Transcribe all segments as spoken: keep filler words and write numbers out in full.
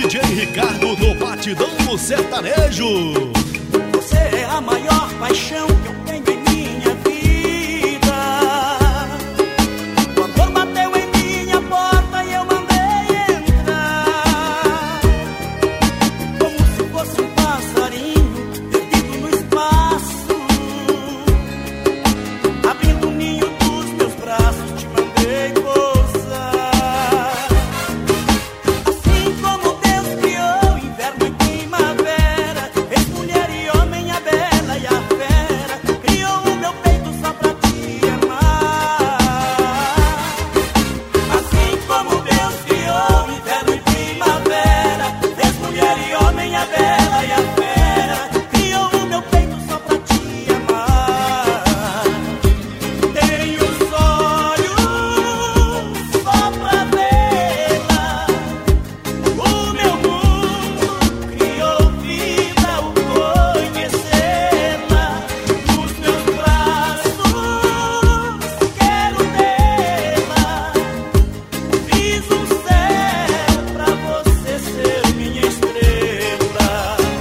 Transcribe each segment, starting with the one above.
D J Ricardo do Batidão no Sertanejo. Você é a maior paixão que eu tenho em minha vida. O amor bateu em minha porta e eu mandei entrar, como se fosse um passarinho perdido no espaço. Abrindo o ninho dos meus braços, te mandei pousar. Assim como Deus criou inverno e primavera, fez mulher e homem, a bela e a fera, criou o meu peito só pra te amar. Assim como Deus criou inverno e primavera, fez mulher e homem, a bela e a fera, criou o meu peito só pra te amar. Tenho os olhos só pra vê-la, o meu mundo criou vida ao conhecê-la. Nos meus braços quero tê-la, fiz um céu pra você ser minha estrela.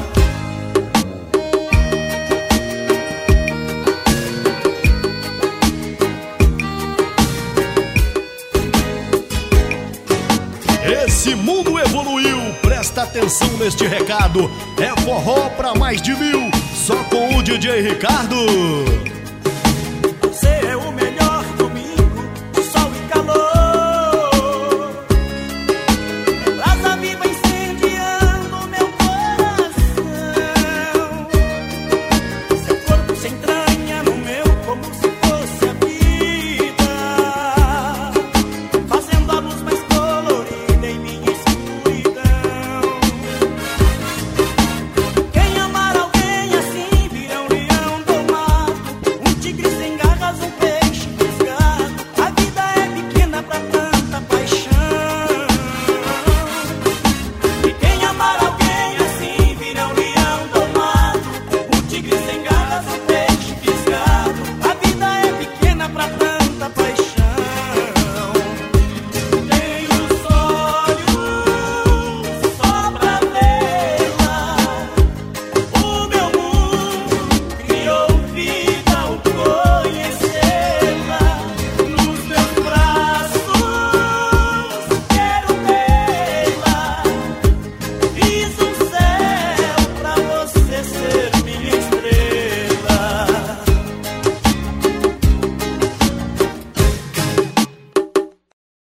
Esse mundo evoluiu, presta atenção neste recado. É forró pra mais de mil, só com o D J Ricardo.